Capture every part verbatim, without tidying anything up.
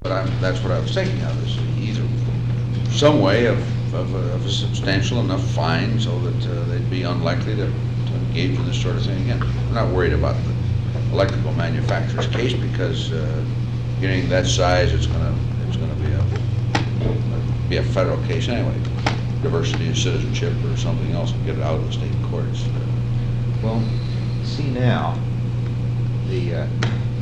But I'm, that's what I was thinking of, is either some way of, of, a, of a substantial enough fine so that uh, they'd be unlikely to, to engage in this sort of thing again. I'm not worried about the electrical manufacturer's case because uh, getting that size, it's gonna it's gonna be a be a federal case anyway. Diversity of citizenship or something else and get it out of the state courts. Well, see now, the uh,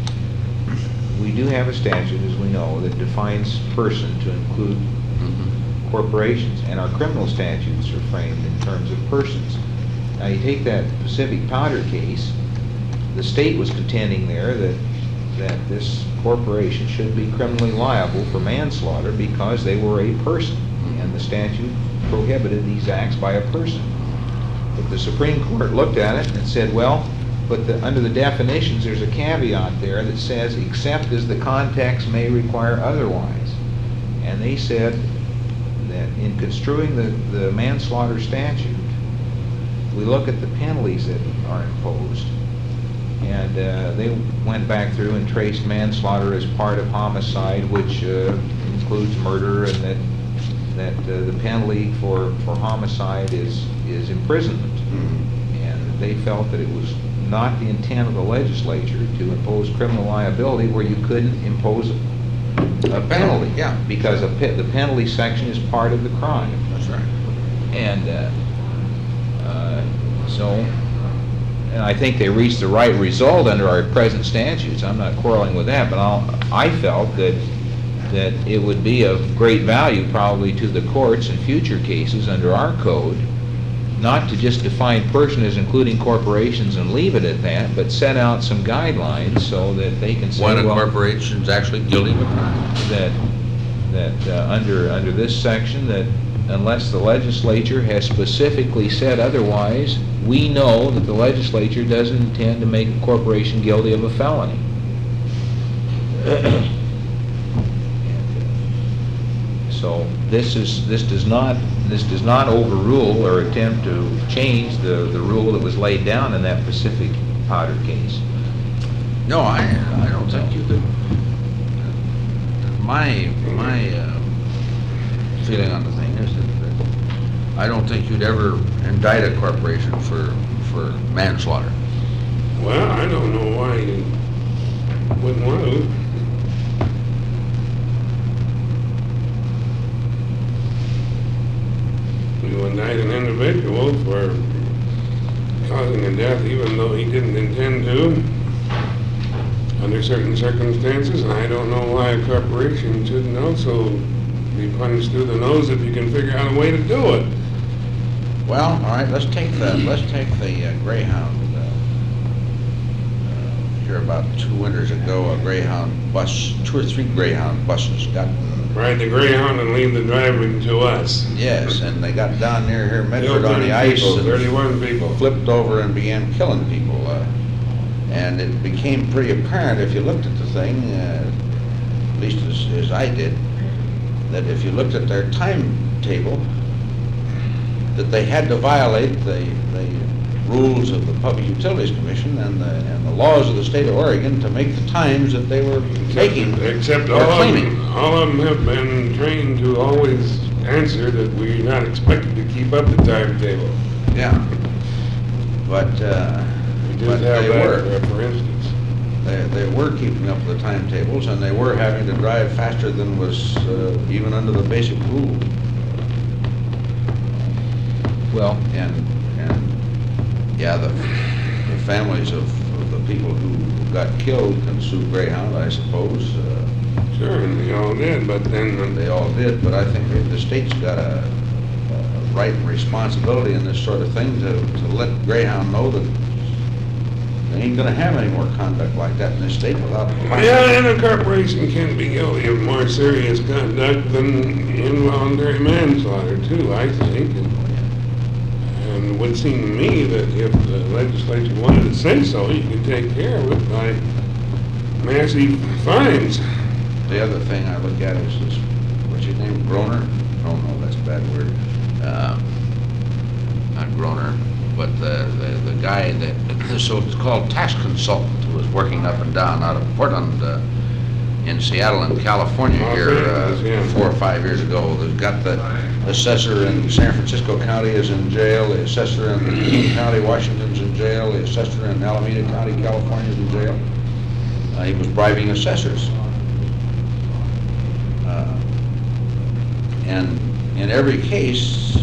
we do have a statute, as we know, that defines person to include Mm-hmm. corporations, and our criminal statutes are framed in terms of persons. Now, you take that Pacific Powder case, the state was contending there that that this corporation should be criminally liable for manslaughter because they were a person, and the statute prohibited these acts by a person. But the Supreme Court looked at it and said, well, but the, under the definitions, there's a caveat there that says, except as the context may require otherwise. And they said that in construing the, the manslaughter statute, we look at the penalties that are imposed. And uh, they went back through and traced manslaughter as part of homicide, which uh, includes murder, and that that uh, the penalty for, for homicide is, is imprisonment. Mm-hmm. And they felt that it was not the intent of the legislature to impose criminal liability where you couldn't impose a, a penalty. Yeah. Because a pe- the penalty section is part of the crime. That's right. And uh, uh, so, and I think they reached the right result under our present statutes. I'm not quarreling with that, but I'll, I felt that that it would be of great value probably to the courts in future cases under our code, not to just define person as including corporations and leave it at that, but set out some guidelines so that they can say, When a well, corporation's actually guilty of a crime. that that uh, under under this section, that unless the legislature has specifically said otherwise, we know that the legislature doesn't intend to make a corporation guilty of a felony. So this is this does not this does not overrule or attempt to change the, the rule that was laid down in that Pacific Powder case. No, I I don't think you could. My my uh, feeling on the thing is that, that I don't think you'd ever indict a corporation for for manslaughter. Well, I don't know why you wouldn't want to. You indict an individual for causing a death even though he didn't intend to, under certain circumstances, and I don't know why a corporation shouldn't also be punished through the nose if you can figure out a way to do it. Well, all right. Let's take the let's take the uh, Greyhound. Uh, uh, here about two winters ago, a Greyhound bus, two or three Greyhound buses got. Ride the Greyhound and leave the driving to us. Yes, and they got down near here, Medford, on the thirty ice, people, and thirty-one people. flipped over and began killing people. Uh, and it became pretty apparent if you looked at the thing, uh, at least as, as I did, that if you looked at their timetable, that they had to violate the, the rules of the Public Utilities Commission and the, and the laws of the state of Oregon to make the times that they were making. Except or all of, claiming. them, all of them have been trained to always answer that we're not expected to keep up the timetable. Yeah. But, uh, We but just have they that, were. uh, for instance. They, they were keeping up the timetables, and they were having to drive faster than was uh, even under the basic rule. Well, And, and yeah, the, the families of, of the people who got killed can sue Greyhound, I suppose. Uh, Sure, and they all did, but then They all did, but I think that the state's got a, a right and responsibility in this sort of thing to, to let Greyhound know that they ain't gonna have any more conduct like that in this state without. yeah, and a corporation can be guilty of more serious conduct than involuntary manslaughter too, I think. And, and it would seem to me that if the legislature wanted to say so, you could take care of it by massive fines. The other thing I look at is this, what's your name, Groner? Oh, no, that's a bad word. Uh, Not Groner, but the, the, the guy that, the so-called tax consultant who was working up and down out of Portland, uh, in Seattle in California Los here uh, Angeles, yeah. four or five years ago. They've got the assessor in San Francisco County is in jail, the assessor in King County, Washington's in jail, the assessor in Alameda County, California is in jail. Uh, he was bribing assessors. Uh, and in every case,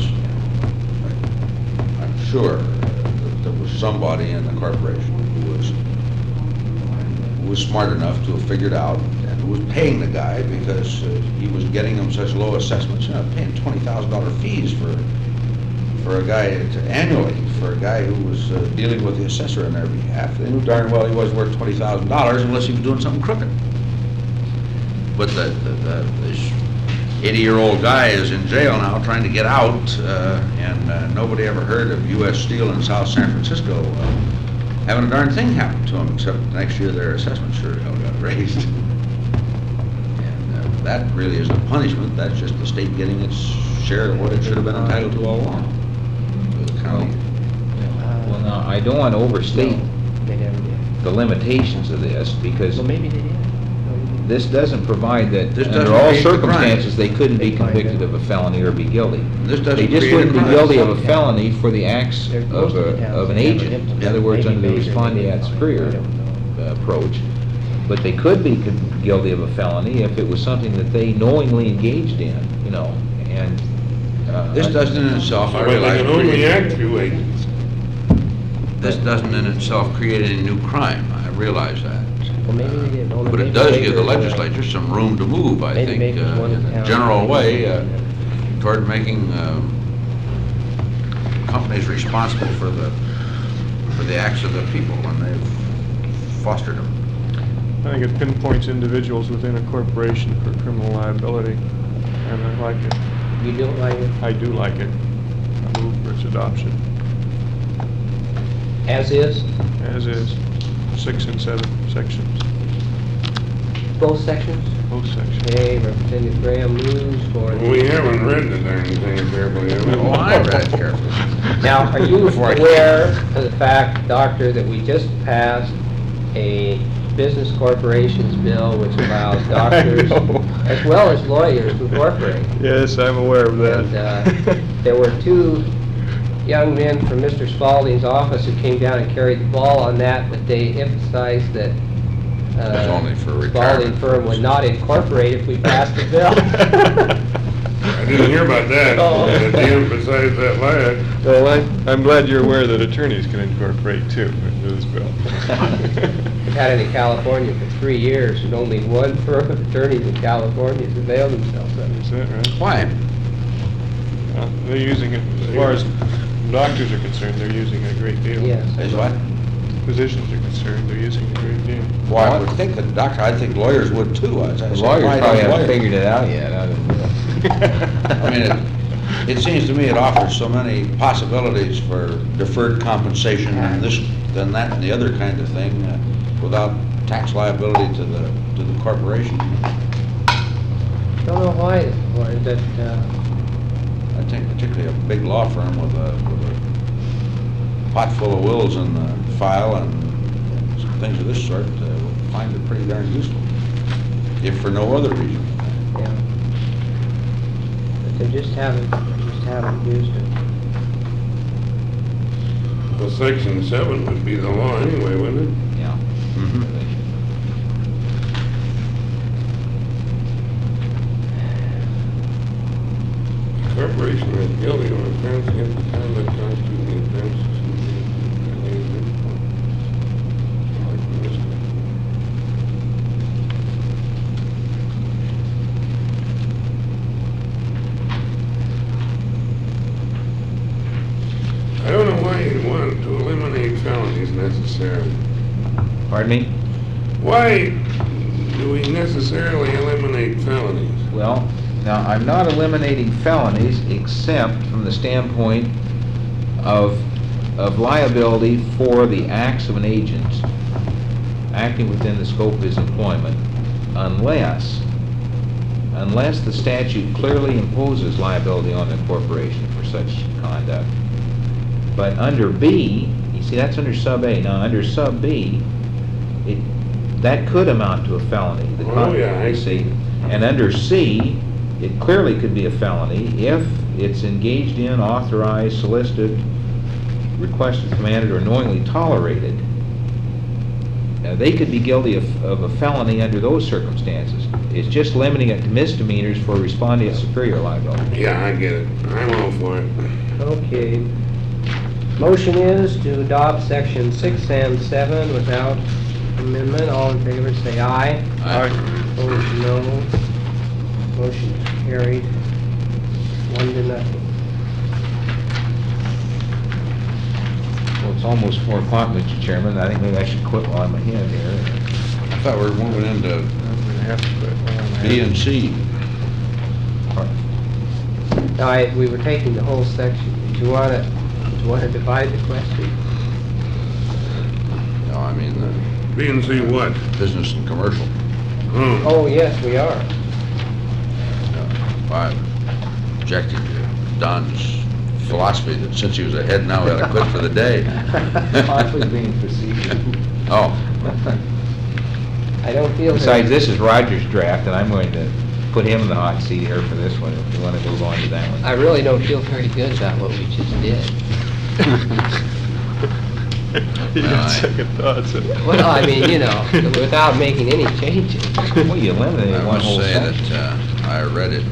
I'm sure that there was somebody in the corporation who was who was smart enough to have figured out and who was paying the guy because uh, he was getting them such low assessments. You know, paying twenty thousand dollar fees for for a guy to, annually for a guy who was uh, dealing with the assessor on their behalf. They knew darn well he wasn't worth twenty thousand dollars unless he was doing something crooked. But the, the, the this eighty-year-old guy is in jail now trying to get out, uh, and uh, nobody ever heard of U S Steel in South San Francisco uh, having a darn thing happen to them, except next year their assessment sure hell got raised. And uh, that really isn't a punishment, that's just the state getting its share of what it should have been entitled to all along. To the county. Well, now, I don't want to overstate They never did. the limitations of this, because Well, maybe they did. this doesn't provide that, This under doesn't all create the crime. circumstances, they couldn't be They find convicted it. of a felony or be guilty. This doesn't They just create a wouldn't be crime. guilty of a felony for the acts There- of most of the a, towns of an have never agent. In implemented. other words, Maybe under the Baker respondeat did. superior I don't know. uh, approach. But they could be con- guilty of a felony if it was something that they knowingly engaged in, you know, and. uh, This doesn't in itself, I But they realize, can only create- act through agents. this doesn't in itself create any new crime, I realize that. Well, maybe they did. Only But it maybe does Baker give the was, uh, legislature some room to move, I maybe think, Baker's uh, one in a town. general way, uh, toward making um, companies responsible for the, for the acts of the people when they've fostered them. I think it pinpoints individuals within a corporation for criminal liability, and I like it. You don't like it? I do like it. I move for its adoption, As is, as is, six and seven sections, both sections? both sections. Okay, Representative Graham moves for. the- We haven't read the darn thing carefully, have we? Oh, I read it carefully. Now, are you Before I- aware of the fact, Doctor, that we just passed a business corporations bill which allows doctors know. as well as lawyers to incorporate? Yes, I'm aware of And uh, there were two young men from Mister Spalding's office who came down and carried the ball on that, but they emphasized that uh, That's only for Spalding retirement firm would not incorporate if we passed the bill. I didn't hear about that, Oh. but they emphasized that last. Well, I'm, I'm glad you're aware that attorneys can incorporate too into this bill. We've had it in California for three years, and only one firm of attorneys in California has availed themselves of it. Is that right? Why? Uh, They're using it, as far as doctors are concerned, they're using it a great deal. Yes. Is what? Physicians are concerned, they're using it a great deal. Well, I would think that doctor, I think lawyers would too. I- I The said, lawyers why probably don't haven't lawyers? figured it out yet. I don't know. I mean, it, it seems to me it offers so many possibilities for deferred compensation and this, then that, and the other kind of thing, uh, without tax liability to the, to the corporation. Don't know why, or that, uh, I think particularly a big law firm with a, with a pot full of wills in the file and some things of this sort, uh, will find it pretty darn useful, if for no other reason. yeah. But they just haven't, just haven't used it. Well, section seven would be the law anyway, wouldn't it? Yeah. Mhm. Corporation is guilty of offense against the conduct constituting the offense. I don't know why you'd want to eliminate felonies necessarily. Pardon me? Why do we necessarily eliminate felonies? Well, now, I'm not eliminating felonies except from the standpoint of, of liability for the acts of an agent acting within the scope of his employment, unless, unless the statute clearly imposes liability on the corporation for such conduct. But under B, you see, that's under sub A. Now, under sub B, it, that could amount to a felony. the Oh, con- yeah, I you see. And under C, it clearly could be a felony if it's engaged in, authorized, solicited, requested, commanded, or knowingly tolerated. Now, they could be guilty of, of a felony under those circumstances. It's just limiting it to misdemeanors for responding to superior liability. Yeah, I get it. I'm all for it. Okay. Motion is to adopt section six and seven without amendment. All in favor, say aye. Aye. Opposed, no. Motion carried, one to nothing. Well, it's almost four o'clock, Mister Chairman. I think maybe I should quit while I'm ahead here. I thought we were moving into I'm gonna have to quit. B and C. Now, I, we were taking the whole section. Did you want to, do you want to divide the question? No, I mean, the B and C what? business and commercial. Oh, Oh, yes, we are. I'm objecting to Don's philosophy that since he was ahead, now we ought to quit for the day. I was being facetious. Oh, I don't feel. Besides, this is Roger's draft, and I'm going to put him in the hot seat here for this one, if you want to move on to that one. I really don't feel very good about what we just did. You Well, I- got second thoughts. Well, I mean, you know, without making any changes. Well, you eliminated I one must whole say section. that uh, I read it,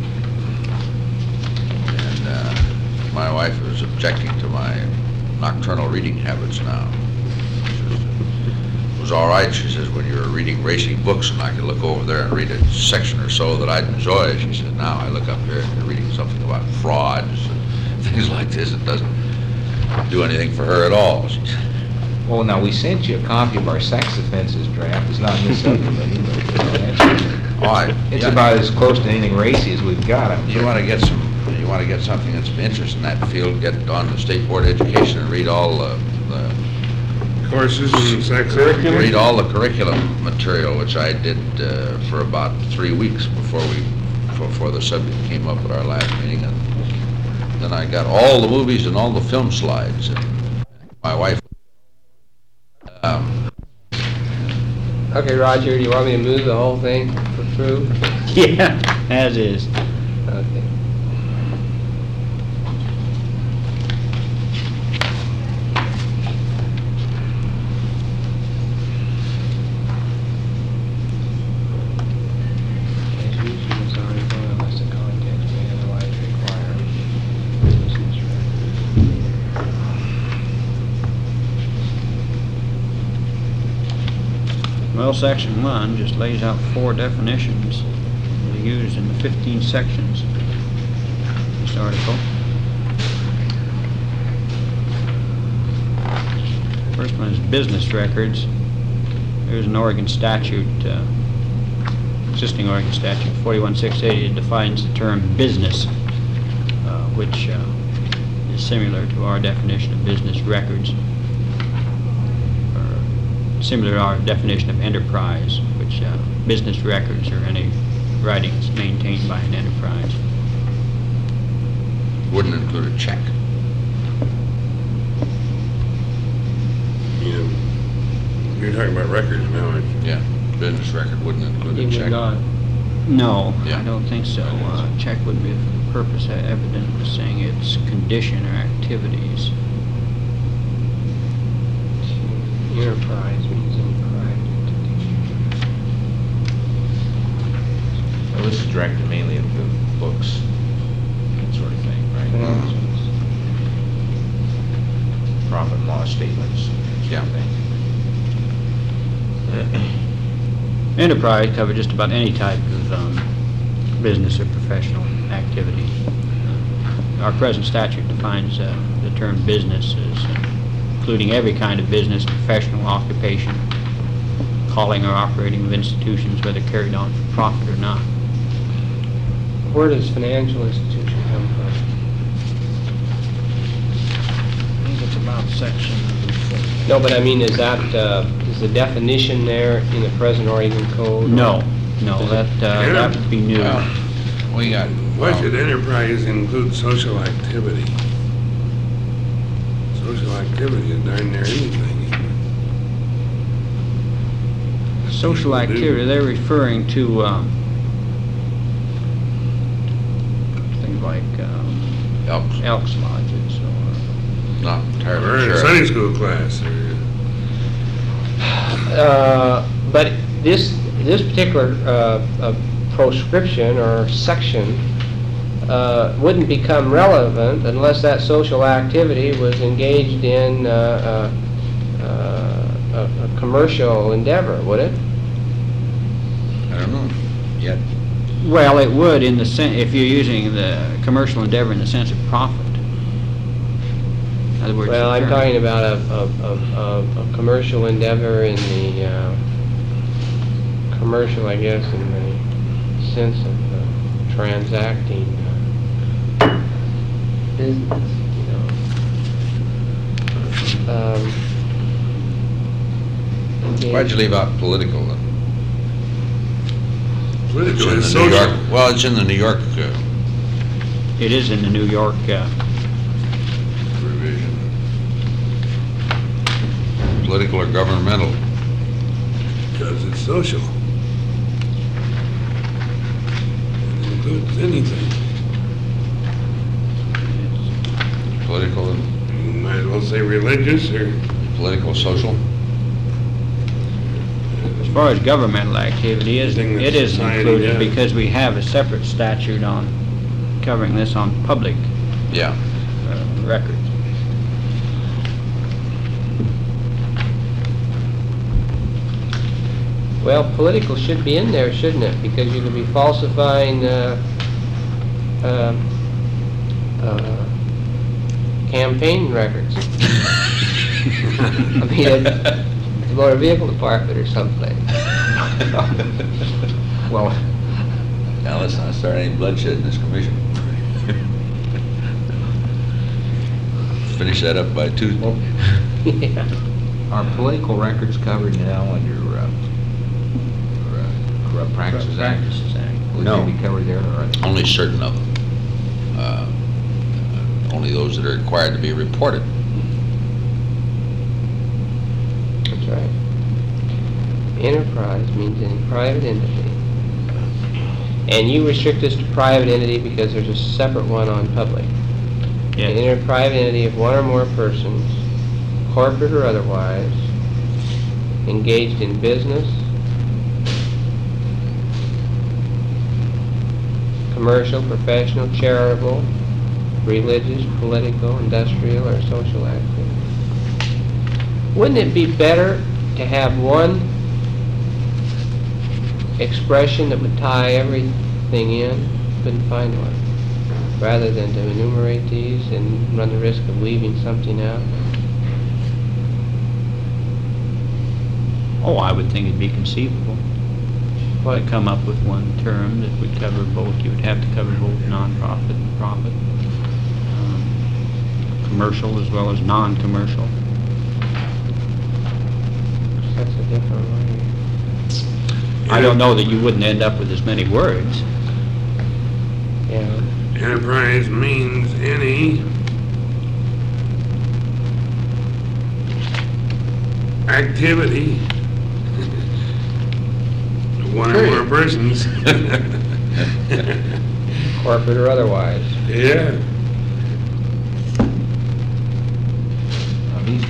and uh, my wife is objecting to my nocturnal reading habits now. She says, it was all right, she says, when you were reading racing books, and I could look over there and read a section or so that I'd enjoy. She said, now I look up here and you're reading something about frauds and things like this. It doesn't do anything for her at all. She said, Well, now, we sent you a copy of our sex offenses draft. It's not in this subcommittee, but you know, that's- oh, I- it's yeah. about as close to anything racy as we've got. I'm You want to get some, you want to get something that's of interest in that field, get on the State Board of Education and read all the, the courses and sex read ed. all the curriculum material, which I did uh, for about three weeks before we, before the subject came up at our last meeting. And then I got all the movies and all the film slides. And my wife, um, Okay, Roger, do you want me to move the whole thing for through? Yeah, as is. Okay. Well, section one just lays out four definitions that are used in the fifteen sections of this article. First one is business records. There's an Oregon statute, uh, existing Oregon statute, forty-one six eighty, it defines the term business, uh, which uh, is similar to our definition of business records. Similar to our definition of enterprise, which uh, business records are any writings maintained by an enterprise. wouldn't include a check. You know, you're talking about records now, aren't you? Yeah, business record wouldn't include He a would check. not. No, Yeah. I don't think so. Uh, check would be for the purpose of evident saying its condition or activities. Enterprise means enterprise. Well, this is directed mainly at the books, that sort of thing, right? Financials. Profit and loss statements, that sort Yeah. of thing. Enterprise covers just about any type of um, business or professional activity. Uh, Our present statute defines uh, the term business as uh, including every kind of business, professional occupation, calling or operating of institutions, whether carried on for profit or not. Where does financial institution come from? I think it's about section... No, but I mean, is that, uh, is the definition there in the present Oregon Code? No, no, that, uh, that would be new. Well, we got, Why well, should enterprise include social activity? Social activity is darn near anything. social people do. activity, they're referring to, um, things like, um, Elks, Elks Lodges or, not Or entirely in a sure. Sunday school class, or, Uh, But this, this particular uh, uh, proscription or section uh, wouldn't become relevant unless that social activity was engaged in uh, uh, uh, a a commercial endeavor, would it? I don't know, yet. well, it would in the sen, if you're using the commercial endeavor in the sense of profit. In other words, Well, the I'm term- talking about a, a, a, a- a commercial endeavor in the, uh, commercial, I guess, in the sense of uh, transacting uh, business, you know. Um, Why'd you leave out political then? political It's in and the New social. York, well, it's in the New York uh, It is in the New York, uh, revision. Political or governmental. Because it's social. It includes anything. Political, and You might as well say religious or, political, social. as far as governmental activity is, Anything that it isn't society included does. because we have a separate statute on covering this on public Yeah. uh, records. Well, political should be in there, shouldn't it? Because you could be falsifying, uh, uh, uh, campaign records. I mean, at the motor vehicle department or someplace. Well, now let's not start any bloodshed in this commission. Finish that up by Tuesday. Yeah. Are political records covered now under uh, uh, Corrupt Practices Act? Practices Act. Would No. they be covered there, or are they? Only certain of them. Uh, uh, Only those that are required to be reported. That's right. Enterprise means any private entity. And you restrict this to private entity because there's a separate one on public. Yes. In a private entity of one or more persons, corporate or otherwise, engaged in business, commercial, professional, charitable, religious, political, industrial, or social activity. Wouldn't it be better to have one expression that would tie everything in? Couldn't find one. Rather than to enumerate these and run the risk of leaving something out. Oh, I would think it'd be conceivable to come up with one term that would cover both. You would have to cover both nonprofit and profit, um, commercial as well as non-commercial. That's a different one. I don't know that you wouldn't end up with as many words. Yeah. enterprise means any activity, one or more persons. Corporate or otherwise. Yeah. Now, these-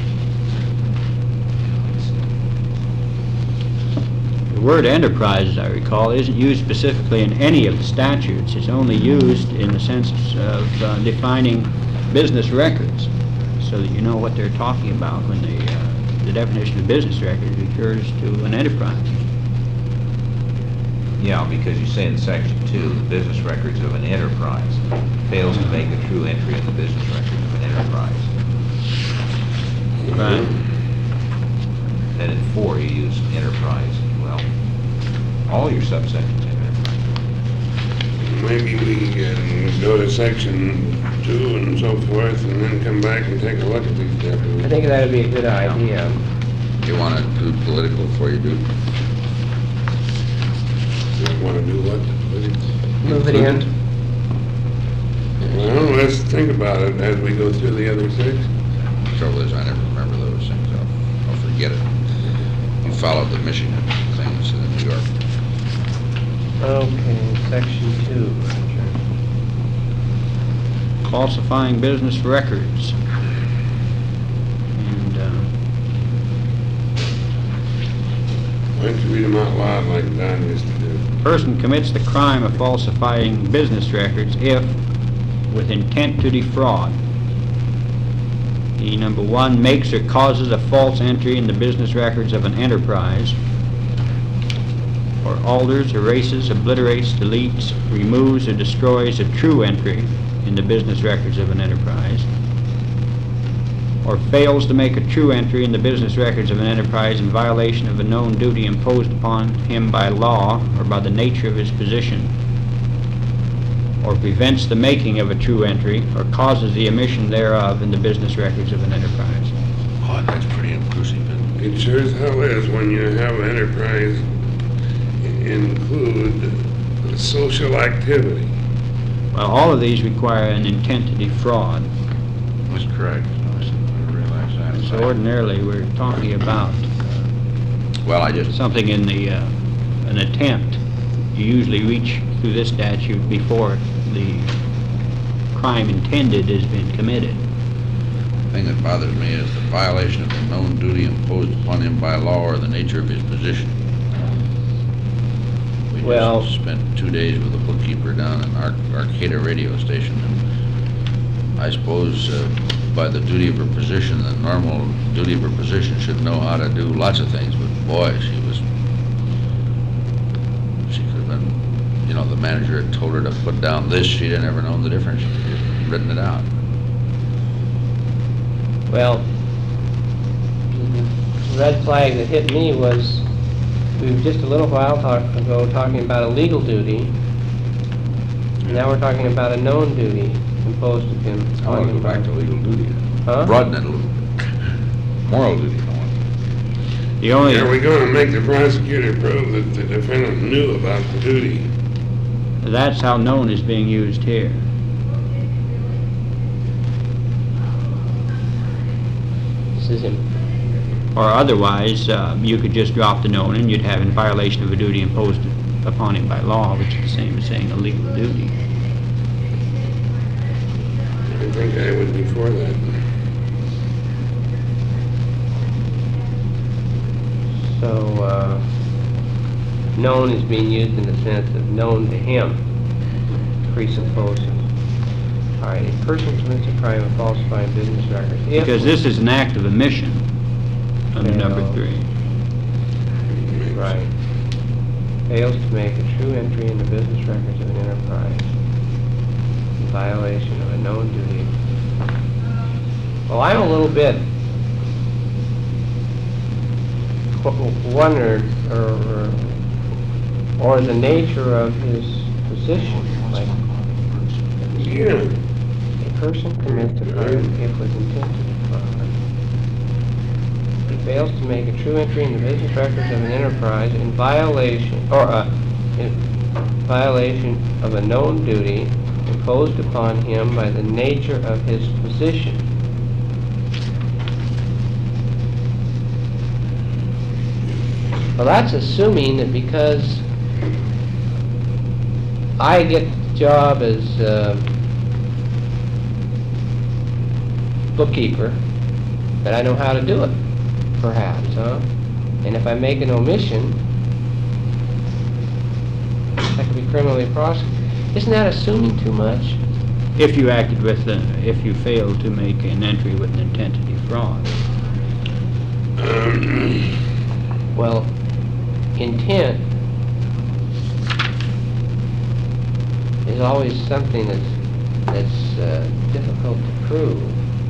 The word enterprise, as I recall, isn't used specifically in any of the statutes. It's only used in the sense of uh, defining business records, so that you know what they're talking about when the, uh, the definition of business record refers to an enterprise. Yeah, because you say in section two, the business records of an enterprise fails to make a true entry in the business record of an enterprise. Right. Then in four, you use enterprise. Well, all your subsections have enterprise. Maybe we can go to section two and so forth, and then come back and take a look at these I definitions. think that'd be a good idea. You want to do political before you do? Want to do what? Move it in. Well, let's think about it as we go through the other six. The trouble is, I never remember those things. I'll, I'll forget it. You followed the Michigan things. Okay, section two. Falsifying business records. And, uh, Why don't you read them out loud like Don used to do? person commits the crime of falsifying business records if, with intent to defraud, he, number one, makes or causes a false entry in the business records of an enterprise, or alters, erases, obliterates, deletes, removes, or destroys a true entry in the business records of an enterprise, or fails to make a true entry in the business records of an enterprise in violation of a known duty imposed upon him by law or by the nature of his position, or prevents the making of a true entry or causes the omission thereof in the business records of an enterprise. Oh, that's pretty inclusive, isn't it? It sure as hell is when you have an enterprise i- include social activity. Well, all of these require an intent to defraud. That's correct. I realize that. So ordinarily, we're talking about Well, I just, something in the, uh, an attempt. You usually reach through this statute before the crime intended has been committed. the thing that bothers me is the violation of the known duty imposed upon him by law or the nature of his position. We Well- just spent two days with a bookkeeper down in Ar- Arcata radio station, and I suppose uh, by the duty of her position, the normal duty of her position should know how to do lots of things, but boy, she was, she could have been, you know, the manager had told her to put down this, she'd have never known the difference, she'd have written it out. Well, the red flag that hit me was, we were just a little while talk, ago talking about a legal duty. Now we're talking about a known duty imposed of him. I want to go back to legal duty. Huh? Broaden it a little bit. Moral duty, I want. The only, Are we gonna make the prosecutor prove that the defendant knew about the duty? that's how known is being used here. This is him. Or otherwise, uh, you could just drop the known and you'd have in violation of a duty imposed upon him by law, which is the same as saying a legal duty. I think I would be for that. So, uh, known is being used in the sense of known to him, presupposes. All right, a person commits a crime of falsifying business records. if- Because this is an act of omission under number Fail. three. Right. Fails to make a true entry in the business records of an enterprise in violation of a known duty. Well, I'm a little bit qu- wondered, or, or, or the nature of his position, like, Yeah. a person commits a crime if with intent to defraud. He fails to make a true entry in the business records of an enterprise in violation, or, uh, in violation of a known duty imposed upon him by the nature of his position. Well, that's assuming that because I get the job as, uh, bookkeeper, that I know how to do it, perhaps, huh? And if I make an omission, I could be criminally prosecuted. Isn't that assuming too much? If you acted with, the, if you failed to make an entry with an intent to defraud. Um, Well, intent is always something that's, that's uh, difficult to prove.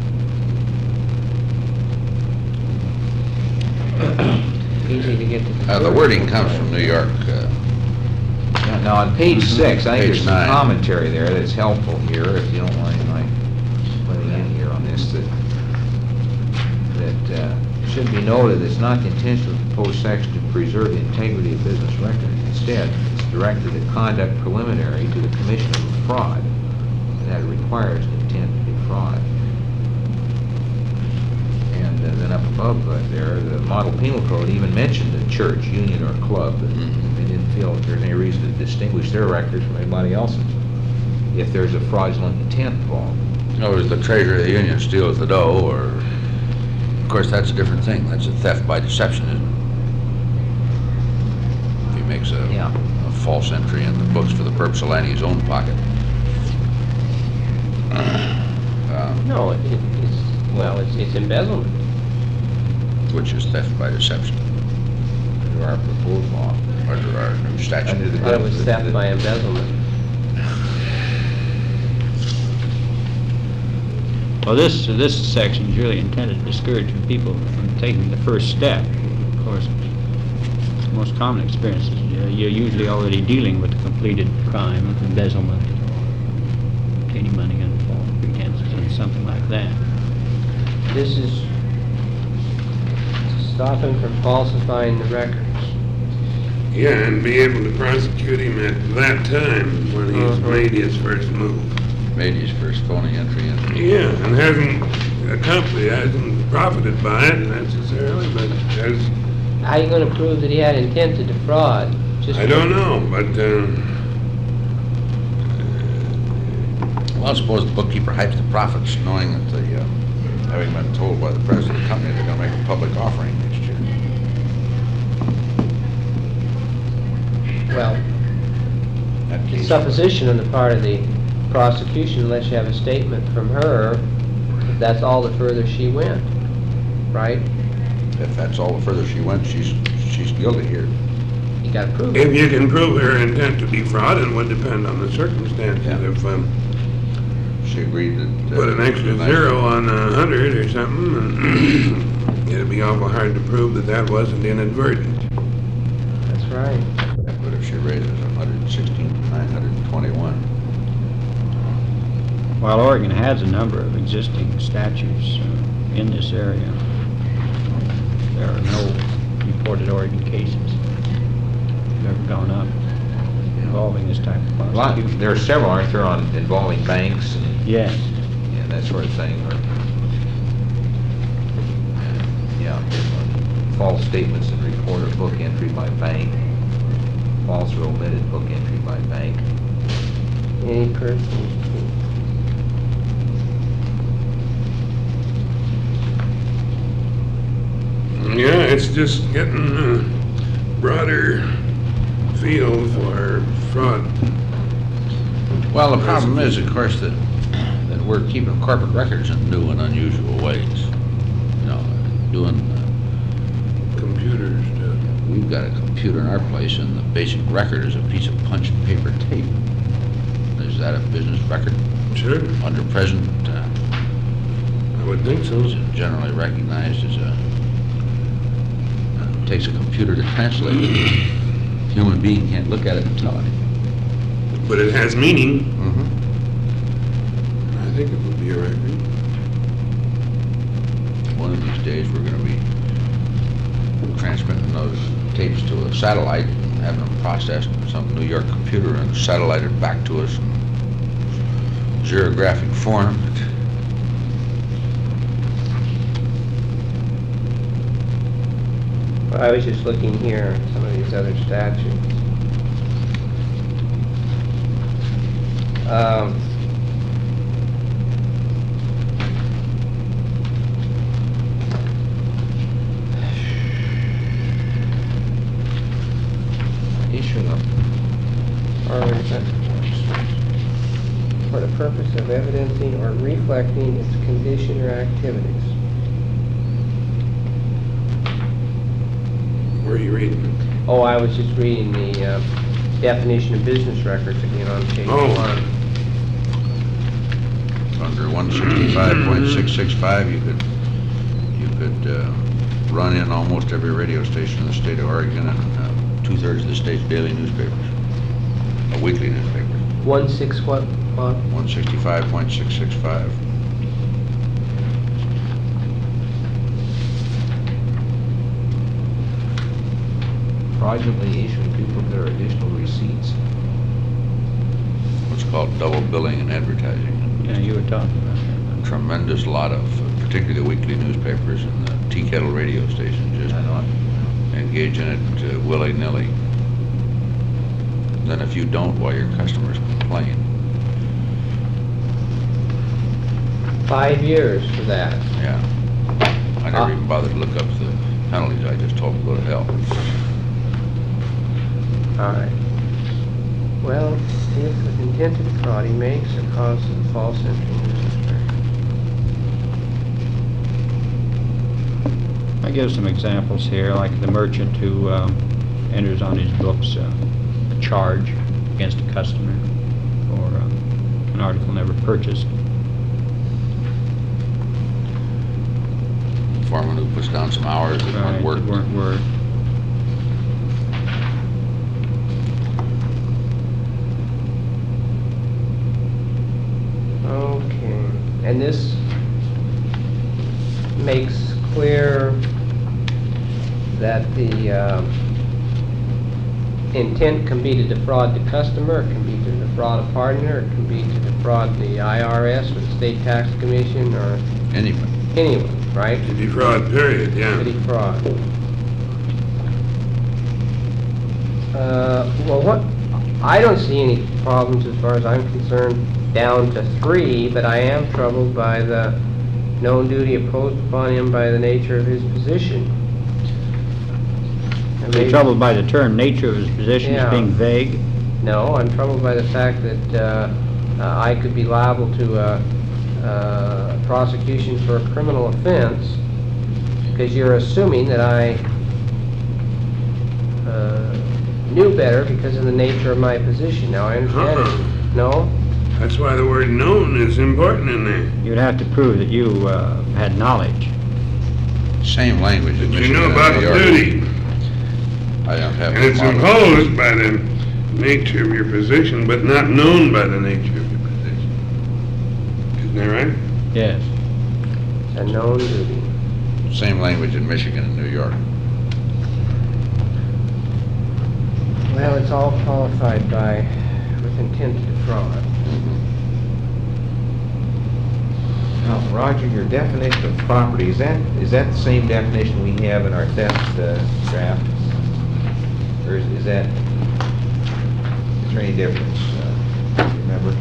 Easy to get to the Uh, the truth. wording comes from New York, uh, Now, now, on page six, I think Page there's some nine. commentary there that's helpful here, if you don't mind my putting in here on this, that, that uh, should be noted, it's not the intention of the proposed section to preserve the integrity of business records. Instead, it's directed at conduct preliminary to the commission of a fraud, and that requires an intent to defraud. And uh, then up above uh, there, the model penal code even mentioned a church, union, or club, and Mhm. they didn't feel that there's any reason to distinguish their record from anybody else's if there's a fraudulent intent involved. In other words, the treasurer of the union steals the dough, or, of course, that's a different thing. That's a theft by deception, isn't it? If he makes a, Yeah. a false entry in the books for the purpose of lining his own pocket. Uh, No, it, it- it's, well, it's, it's embezzlement. which is theft by deception, Under our proposed law. under our new statute. Under the- That was theft by embezzlement. Well, this, this section is really intended to discourage people from taking the first step. Of course, the most common experience is uh, you're usually already dealing with a completed crime of embezzlement, obtaining money under false pretenses and something like that. This is to stop him from falsifying the records. Yeah, and be able to prosecute him at that time when he's Uh-huh. made his first move. Made his first phony entry in. Yeah, and hasn't accomplished, hasn't profited by it necessarily, but has, How are you gonna prove that he had intent to defraud? Just I don't know, but, uh, Well, I suppose the bookkeeper hypes the profits, knowing that the, uh, having been told by the president of the company they're gonna make a public offering next year. Well, That it's case- supposition on the part of the prosecution unless you have a statement from her that that's all the further she went, right? If that's all the further she went, she's, she's guilty here. You gotta prove if it. you can prove her intent to defraud, it would depend on the circumstances. Yeah. If, um, She agreed that. uh, put an extra tonight- zero on a hundred or something, and it'd be awful hard to prove that that wasn't inadvertent. That's right. But if she raises one hundred sixteen, nine hundred twenty-one, While Oregon has a number of existing statutes uh, in this area, there are no reported Oregon cases that have ever gone up involving this type of A lot, prosecution. there are several, aren't there, on involving banks and, Yes. and that sort of thing, or, yeah, false statements in report or book entry by bank, false or omitted book entry by bank. Any person. Yeah, it's just getting a broader field for fraud. well, the problem is, of course, that, that we're keeping corporate records in new and unusual ways. You know, doing, uh, Computers, uh, we've got a computer in our place, and the basic record is a piece of punched paper tape. Is that a business record? sure, Under present, uh, I would think so. is generally recognized as a, uh, takes a computer to translate it. Human being can't look at it and tell it. But it has meaning. Mm-hmm. I think it would be a record. One of these days, we're gonna be transmitting those tapes to a satellite, and having them processed in some New York computer and satellited back to us in xerographic form. I was just looking here at some of these other statutes. Um, Issuing a, or for the purpose of evidencing or reflecting its condition or activities. Where are you reading? Oh, I was just reading the uh, definition of business records again on page Oh. one. Under one sixty-five point six six five, you could, you could uh, run in almost every radio station in the state of Oregon and uh, two-thirds of the state's daily newspapers, a weekly newspaper. One six what, what? one sixty-five point six six five. fraudulently issuing people their additional receipts. What's called double billing and advertising. Yeah, you were talking about that. Tremendous lot of, uh, particularly the weekly newspapers and the tea kettle radio stations, just I know. engage in it uh, willy-nilly. than if you don't while your customers complain. Five years for that. Yeah. I Ah. never even bothered to look up the penalties, I just told them to go to hell. All right. Well, if with intent to defraud, he makes or causes a false entry in his I give some examples here, like the merchant who um, enters on his books uh, a charge against a customer for um, an article never purchased. Foreman who puts down some hours that Right, weren't worked. that weren't worked. Okay, and this makes clear that the uh, intent can be to defraud the customer, it can be to defraud a partner, it can be to defraud the I R S or the State Tax Commission or Anyway, anyone, right? To defraud, period, To yeah. defraud. Uh, well, what, I don't see any problems as far as I'm concerned down to three, but I am troubled by the known duty imposed upon him by the nature of his position. And You're maybe- troubled by the term nature of his position Yeah. as being vague. No, I'm troubled by the fact that uh, uh, I could be liable to a uh, prosecution for a criminal offense because you're assuming that I uh, knew better because of the nature of my position. Now, I understand Uh-uh. it. No? That's why the word known is important in there. You'd have to prove that you uh, had knowledge. same language in That Michigan. you know and about New the York. duty. I don't have. And it's a model. imposed by the nature of your position, but not known by the nature of your position. Isn't that right? Yes. A known duty. Same language in Michigan and New York. Well, it's all qualified by with intent to defraud. Now, Roger, your definition of property, is that, is that the same definition we have in our theft uh, draft? Or is is that, is there any difference? uh, Remember?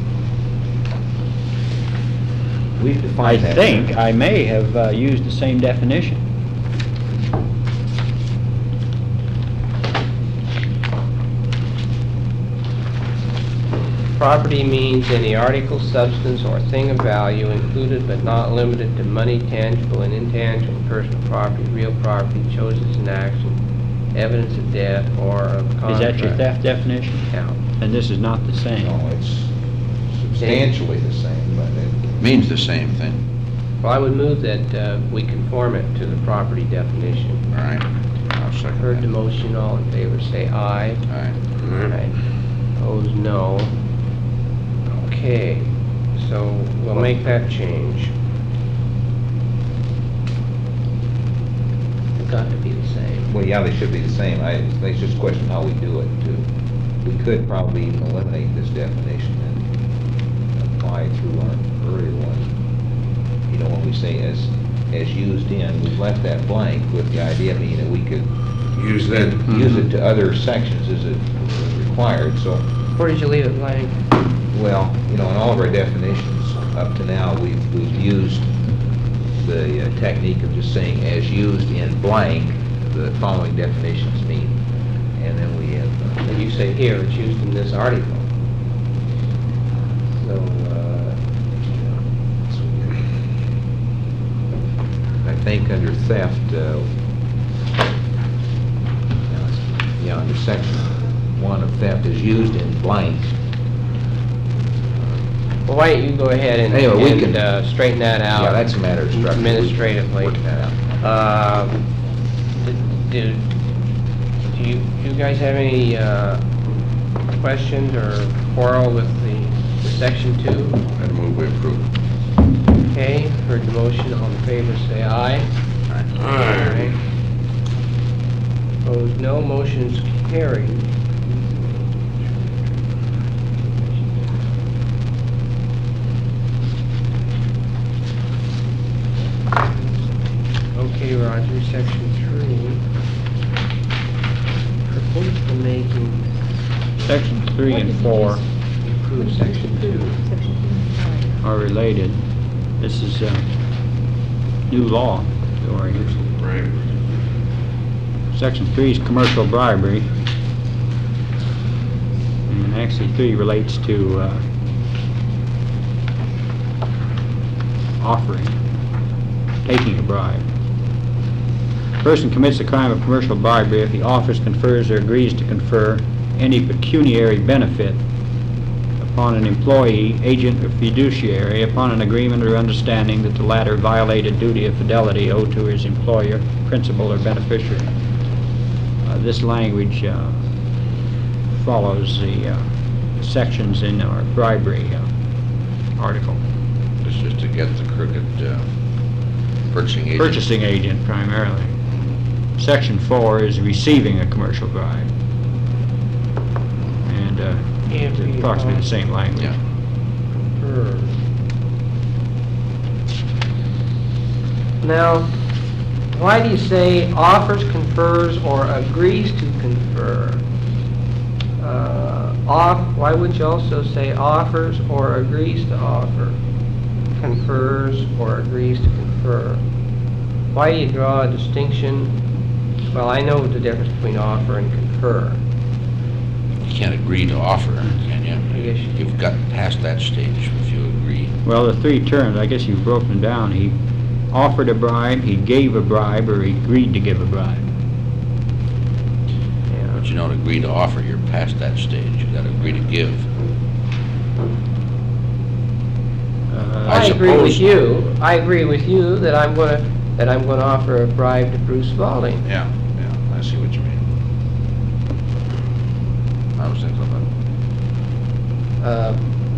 We've I defined that. think I may have uh, used the same definition. Property means any article, substance, or thing of value included but not limited to money, tangible and intangible, personal property, real property, chosen as an action, evidence of death, or of contract. Is that your theft definition? Yeah. And this is not the same. No, it's substantially the same, but it, Means the same thing, Well, I would move that uh, we conform it to the property definition. all right? I'll second Heard the that. motion, all in favor, say aye. All right. Mhm. Opposed, no. Okay, so we'll make that change. It's got to be the same. well, yeah, they should be the same. I, it's just a question how we do it, too. We could probably even eliminate this definition and apply through our earlier one. You know, when we say as, as used in, we've left that blank with the idea being that we could Use that. use it to other sections as it was required, so, Where did you leave it blank? well, you know, in all of our definitions up to now, we've, we've used the uh, technique of just saying as used in blank, the following definitions mean. And then we have, uh, And you say here, it's used in this article. So, uh, I think under theft, uh, yeah, under section one of theft is used in blank. well, why don't you go ahead and, Anyway, we and can- uh, straighten that out? Yeah, that's a matter of structure. Administratively. Work that out. Uh, Do, do you, you guys have any uh, questions or quarrel with the the section two? I move we approve. Okay, heard the motion, all in favor, say aye. Aye. Opposed, no, motion's carried. Okay, Roger, section three. Proposed for making, Section three and four Approve section two. are related. This is uh, new law going. Right. Section three is commercial bribery. And actually three relates to uh, offering, taking a bribe. A person commits a crime of commercial bribery if he offers, confers, or agrees to confer any pecuniary benefit upon an employee, agent, or fiduciary upon an agreement or understanding that the latter violated duty of fidelity owed to his employer, principal, or beneficiary. Uh, this language uh, follows the uh, sections in our bribery uh, article. This is to get the crooked uh, purchasing agent. Purchasing agent primarily. Section four is receiving a commercial bribe. And uh, it's approximately the same language. Yeah. Now, why do you say offers, confers, or agrees to confer? Uh, off, why wouldn't you also say offers or agrees to offer? Confers or agrees to confer? Why do you draw a distinction? Well, I know the difference between offer and confer. You can't agree to offer, can you? I guess you You've got past that stage if you agree. Well, the three terms, I guess you've broken down. He offered a bribe, he gave a bribe, or he agreed to give a bribe. But you don't agree to offer, you're past that stage. You've got to agree to give. Uh, I I agree with suppose- you. I agree with you that I'm gonna, that I'm gonna offer a bribe to Bruce Spalding. Yeah, yeah, I see what you mean. I was thinking about Uh,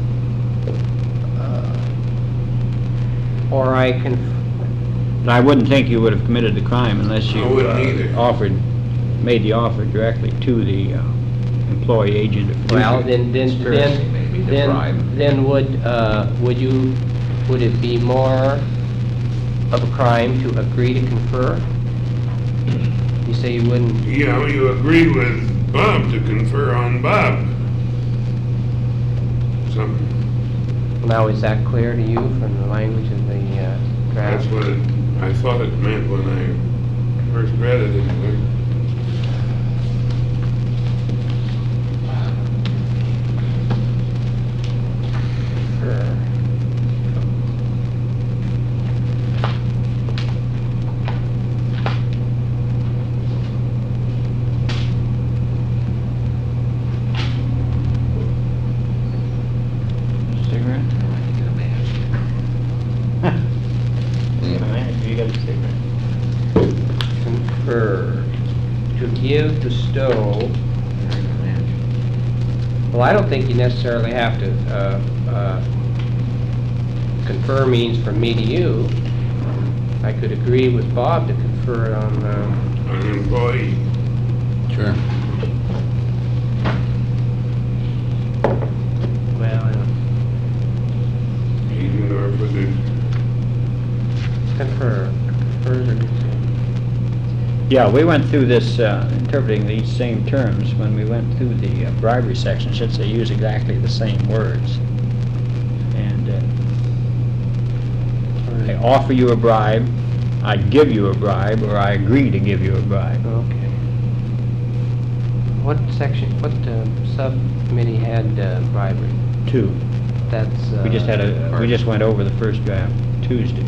uh, Or I can, But I wouldn't think you would have committed the crime unless you I wouldn't uh, either. offered, made the offer directly to the uh, employee, agent, or well, fiduciary. then, then, Conspiracy, maybe, then, to then, bribe. then would, uh, would you, would it be more of a crime to agree to confer? You say you wouldn't, You know, you agree with Bob to confer on Bob. Something, now is that clear to you from the language of the uh, that's draft? what it, I thought it meant when I first read it anyway. Sure. Cigarette? You got a cigarette? Confer, to give, bestow. Well, I don't think you necessarily have to, uh, uh, confer means from me to you. I could agree with Bob to confer it on, uh, On an employee. Sure. well, uh, Agent or fiduciary. confer, confers or bestow. Yeah, we went through this, uh, interpreting these same terms when we went through the uh, bribery section. Should say use exactly the same words. And uh, I offer you a bribe, I give you a bribe, or I agree to give you a bribe. Okay. What section, what uh, subcommittee had uh, bribery? Two. That's, uh... We just had a, we just went over the first draft Tuesday.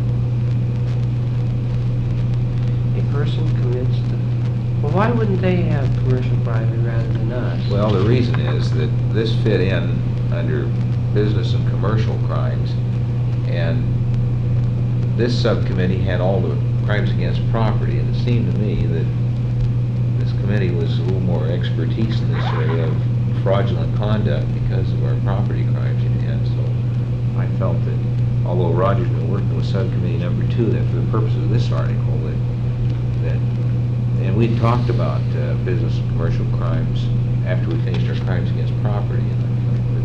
A person commits the, well, why wouldn't they have commercial bribery rather than us? Well, the reason is that this fit in under business and commercial crimes, and this subcommittee had all the crimes against property, and it seemed to me that this committee was a little more expertise in this area of fraudulent conduct because of our property crimes in hand, so I felt that, although Roger's been working with subcommittee number two, that for the purposes of this article, that, that, and we talked about uh, business and commercial crimes after we finished our crimes against property, and I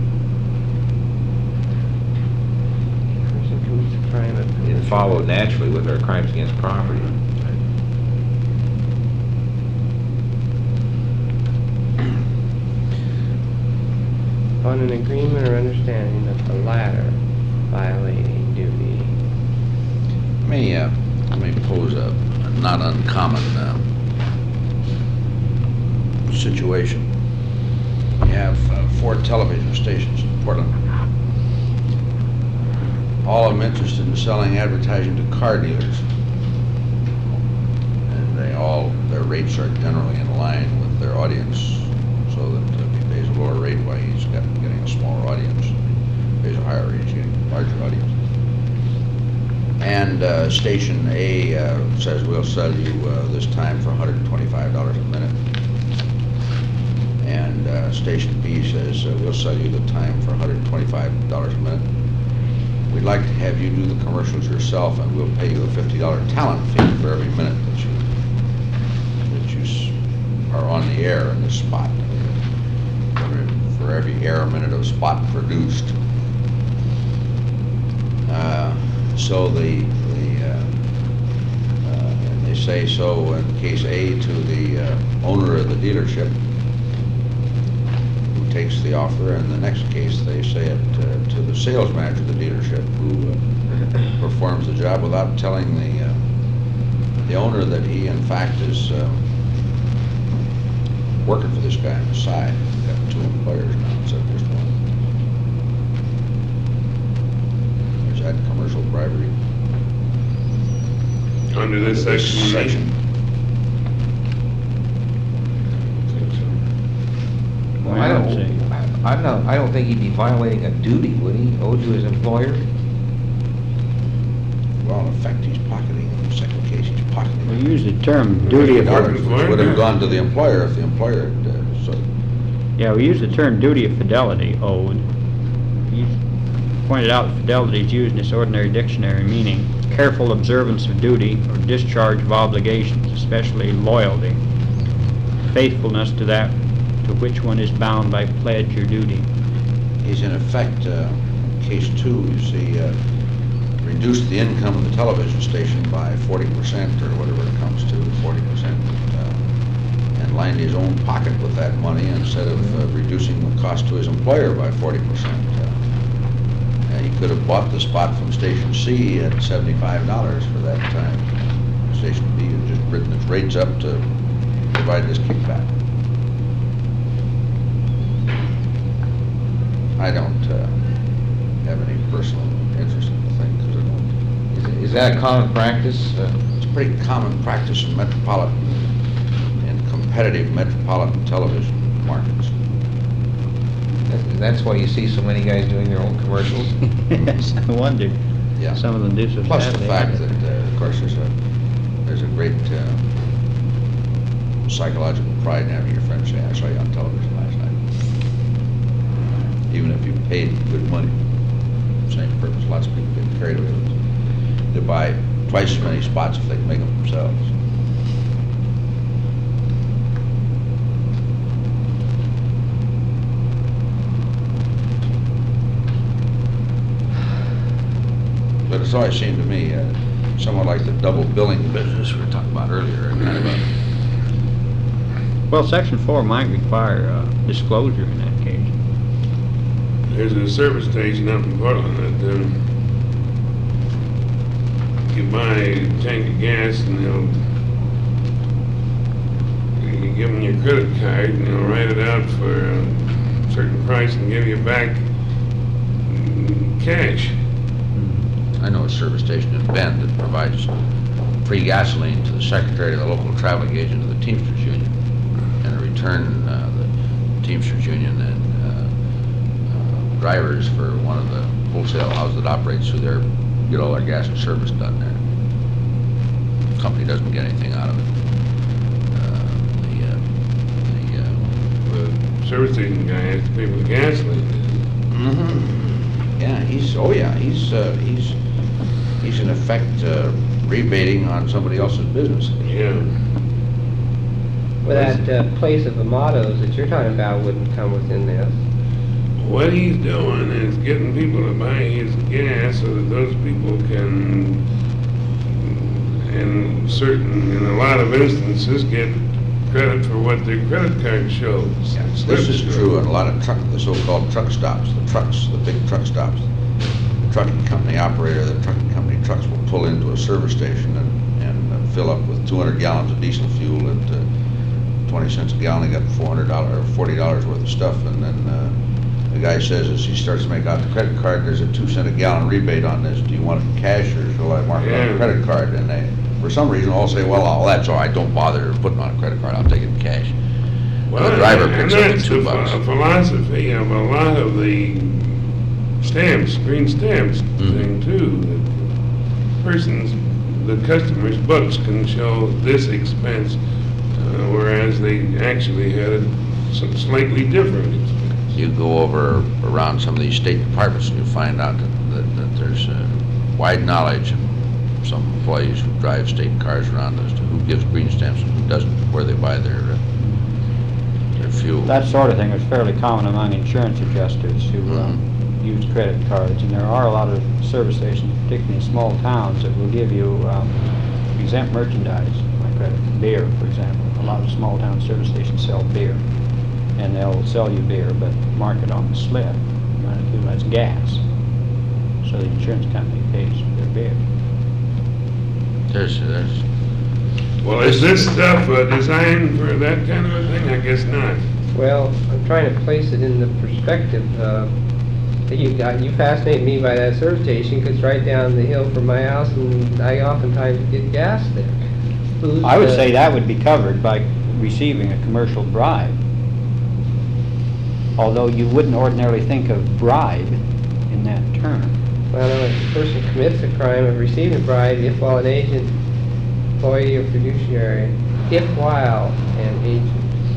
A person commits a crime of... thought that it followed naturally with our crimes against property. upon an agreement or understanding of the latter violating duty. Let me, uh, let me pose a, a not uncommon, uh, situation. We have uh, four television stations in Portland. All of them interested in selling advertising to car dealers. And they all, their rates are generally in line with their audience, so that if he pays a lower rate, why he's got, getting a smaller audience. If he pays a higher rate, he's getting a larger audience. And uh, Station A uh, says, we'll sell you uh, this time for one hundred twenty-five dollars a minute. And uh, Station B says, uh, we'll sell you the time for one hundred twenty-five dollars a minute. We'd like to have you do the commercials yourself, and we'll pay you a fifty dollar talent fee for every minute that you that you s- are on the air in this spot. For, for every air minute of spot produced. Uh, so the the uh, uh, and they say so in case A to the uh, owner of the dealership, takes the offer, and the next case they say it uh, to the sales manager of the dealership, who uh, performs the job without telling the uh, the owner that he in fact is uh, working for this guy on the side. We've got two employers now instead of just one. Is that commercial bribery? Under this section? Section. Well, I don't, I'm not, I don't think he'd be violating a duty, would he, owed to his employer? Well, in effect, he's pocketing, in the second case, he's pocketing. We use the term duty of, Dollars, which would have gone to the employer if the employer had, uh, so. yeah, we use the term duty of fidelity owed. You pointed out that fidelity is used in its ordinary dictionary meaning careful observance of duty or discharge of obligations, especially loyalty, faithfulness to that to which one is bound by pledge or duty. He's in effect, uh, case two, you see, uh, reduced the income of the television station by forty percent or whatever it comes to, forty percent, uh, and lined his own pocket with that money instead of uh, reducing the cost to his employer by forty percent. Uh, and he could have bought the spot from Station C at seventy-five dollars for that time. Station B had just written its rates up to provide this kickback. I don't uh, have any personal interest in the thing, because I don't. Is, is that a common practice? Uh, It's pretty common practice in metropolitan and competitive metropolitan television markets. that- That's why you see so many guys doing their own commercials? Yes, I wonder. Yeah. Some of them do so Plus the badly. fact that, uh, of course, there's a there's a great uh, psychological pride in having your friends say, "I saw you on television last night," even if you paid good money. Same purpose. Lots of people get carried away with it. They buy twice as many spots if they can make them themselves. But it's always seemed to me uh, somewhat like the double billing business we were talking about earlier. Kind of a, Well, section four might require uh, disclosure in that case. There's a service station up in Portland that, um, you buy a tank of gas and they'll, you give them your credit card and they'll write it out for a certain price and give you back mm, cash. I know a service station in Bend that provides free gasoline to the secretary of the local traveling agent of the Teamsters Union. And in return, uh, the Teamsters Union and uh, uh, drivers for one of the wholesale houses that operates through there get all their gas and service done there. The company doesn't get anything out of it. Uh, the, uh, the, uh, The service station guy has to pay for the gasoline. mhm. Yeah, he's, oh yeah, he's, uh, he's, he's in effect uh, rebating on somebody else's business. Yeah. Well, that uh, place of Amato's that you're talking about wouldn't come within this. What he's doing is getting people to buy his gas so that those people can, in certain, in a lot of instances, get credit for what their credit card shows. This Slips is show. true in a lot of truck, the so-called truck stops, the trucks, the big truck stops. The trucking company operator, the trucking company trucks will pull into a service station and, and uh, fill up with two hundred gallons of diesel fuel at uh, twenty cents a gallon. They got four hundred dollars or forty dollars worth of stuff, and then uh, the guy says as he starts to make out the credit card, there's a two cent a gallon rebate on this. Do you want it in cash or shall I mark it on Yeah. the credit card? And they, for some reason, all say, well, all that's all right, don't bother putting it on a credit card, I'll take it in cash. Well, the driver and picks up the that's two the bucks. ph- philosophy of a lot of the stamps, green stamps Mhm. thing too. That persons, the customer's books can show this expense, uh, whereas they actually had a s- slightly different expense. You go over around some of these state departments and you'll find out that, that, that there's uh, wide knowledge of some employees who drive state cars around as to who gives green stamps and who doesn't, where they buy their, uh, their fuel. That sort of thing is fairly common among insurance adjusters who um, Mhm. use credit cards, and there are a lot of service stations, particularly in small towns, that will give you um, exempt merchandise, like credit, beer, for example. A lot of small town service stations sell beer, and they'll sell you beer, but mark it on the slip, run it through as gas, so the insurance company pays for their beer. There's, there's, Well, is this stuff uh, designed for that kind of a thing? I guess not. Well, I'm trying to place it in the perspective, uh, that you got, you fascinate me by that service station, 'cause it's right down the hill from my house, and I oftentimes get gas there. Who's I would the- say that would be covered by receiving a commercial bribe, although you wouldn't ordinarily think of bribe in that term. Well, no, if a person commits a crime of receiving a bribe, if while an agent, employee or fiduciary, if while an agent,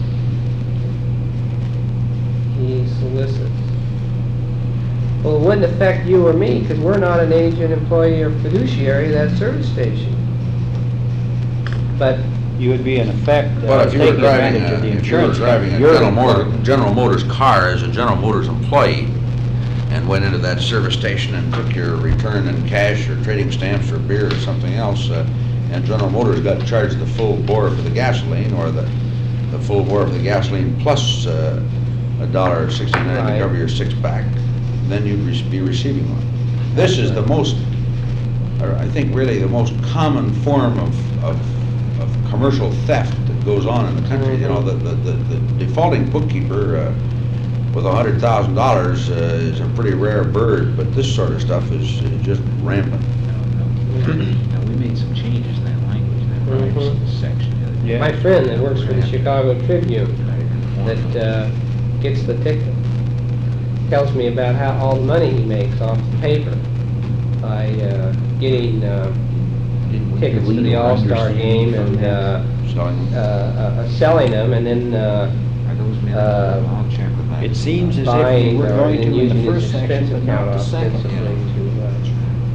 he solicits. Well, it wouldn't affect you or me, because we're not an agent, employee, or fiduciary of that service station. But, You would be in effect uh, but if you were taking driving, advantage of a- the if you were insurance. driving a company. You're General Motors, employed. General Motors car as a General Motors employee and went into that service station and took your return in cash or trading stamps or beer or something else, uh, and General Motors got charged the full bore for the gasoline or the, the full bore for the gasoline plus uh, a dollar sixty-nine to Right. cover your six pack, then you'd re- be receiving one. This is the most, or I think really the most common form of, of, of commercial theft that goes on in the country. You know, the, the, the the defaulting bookkeeper uh, with a hundred thousand dollars uh, is a pretty rare bird, but this sort of stuff is, is just rampant. Now, we made some changes in that language, in that Mhm. rights section. the other day. Yeah. my friend that works for the Chicago Tribune, that uh, gets the ticket, tells me about how all the money he makes off the paper by uh, getting uh, Didn't we- tickets we to the don't All-Star understand game from and that. uh, Selling uh, uh, selling them, and then uh, Are those minutes? uh, I'll check with that. It seems as if you buying were or going and to in using the his first section, expense but account not the second. ostensibly to, uh,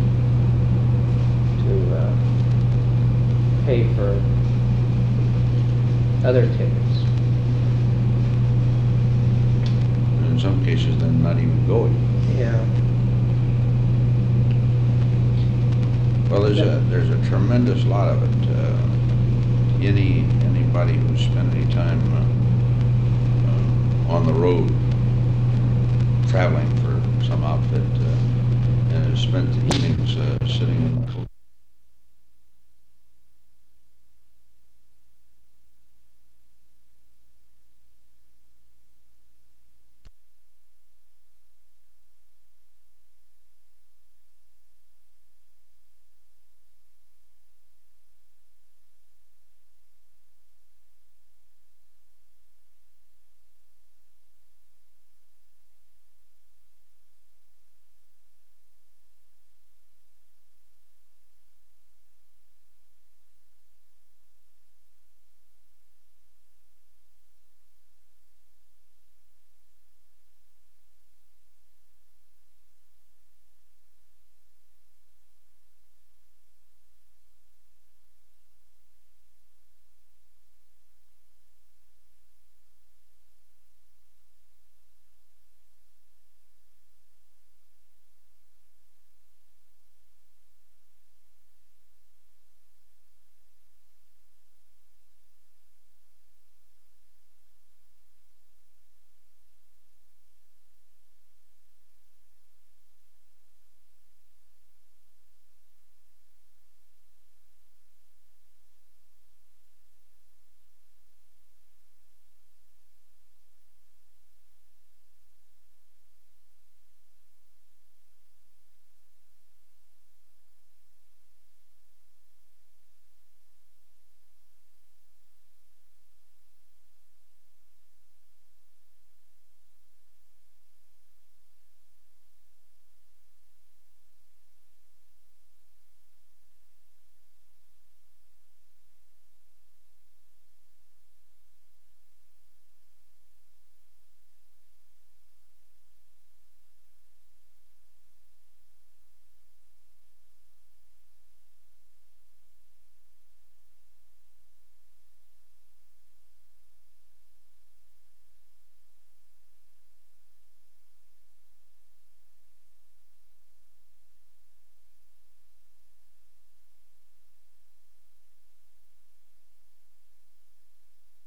to uh, pay for other tickets. in some cases, they're not even going. Yeah. Well, there's a, there's a tremendous lot of it. Uh, Any, anybody who's spent any time uh, uh, on the road, traveling for some outfit, uh, and has spent the evenings uh, sitting in the